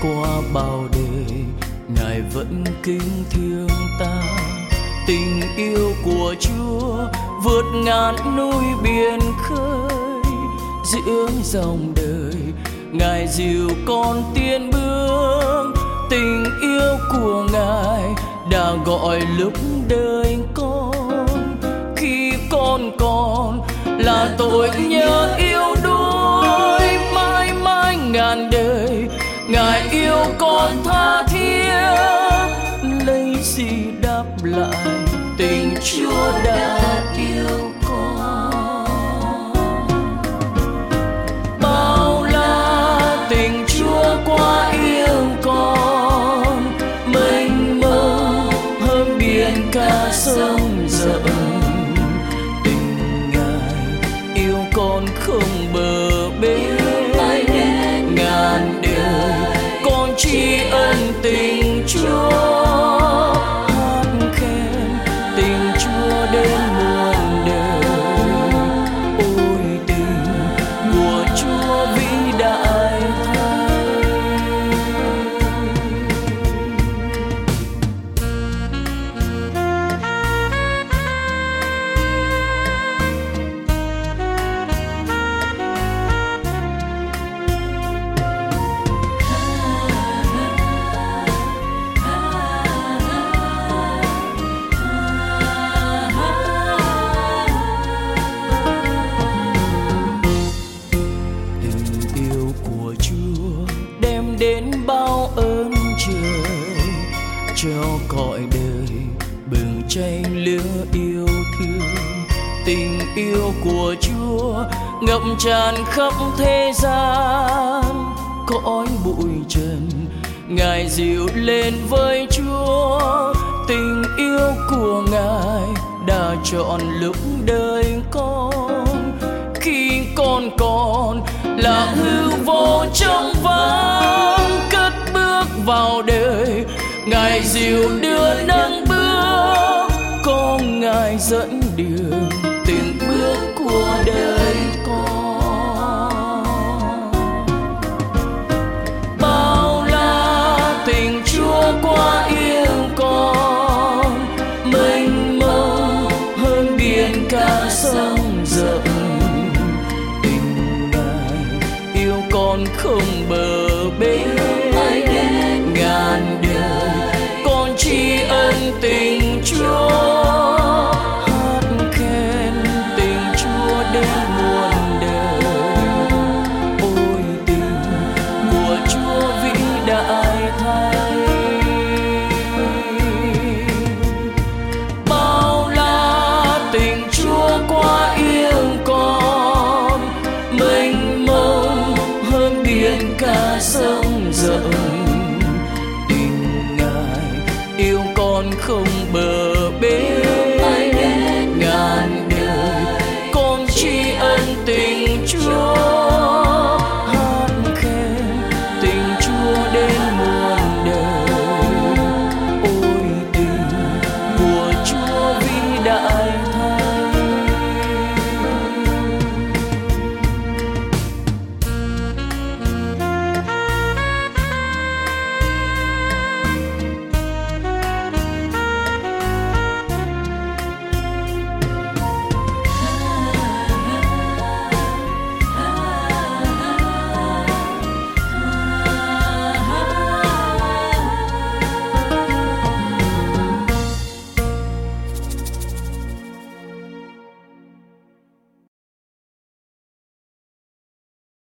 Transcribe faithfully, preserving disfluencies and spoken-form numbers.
Qua bao đời Ngài vẫn kính thiêng ta. Tình yêu của Chúa vượt ngàn núi biển khơi. Giữa dòng đời Ngài dìu con tiến bước. Tình yêu của Ngài đã gọi lúc đời con. Khi con còn là tội nhớ yêu đuối, mãi mãi ngàn đời Ngài yêu con tha thiết. Lấy gì đáp lại tình Chúa đã yêu con? Bao la tình Chúa quá yêu con, mênh mông hơn biển cả sông rộng. Tình Ngài yêu con không bờ bến, ngàn đời con tri ân tình Chúa. Hát khen tình Chúa đến muôn đời. Ôi tình của Chúa vĩ đại thay. Đến bao ơn trời, cho cõi đời bừng cháy lửa yêu thương. Tình yêu của Chúa ngập tràn khắp thế gian. Cõi bụi trần Ngài dịu lên với Chúa. Tình yêu của Ngài đã chọn lúc đời con. Khi con còn là hư vô trong vắng, cất bước vào đời Ngài dìu đưa nâng bước. Có Ngài dẫn đường từng bước của đời con. Bao la tình Chúa quá yêu con, mênh mông hơn biển cả sông rộng. Con không bờ bến, ngàn đời con tri ân tình Chúa.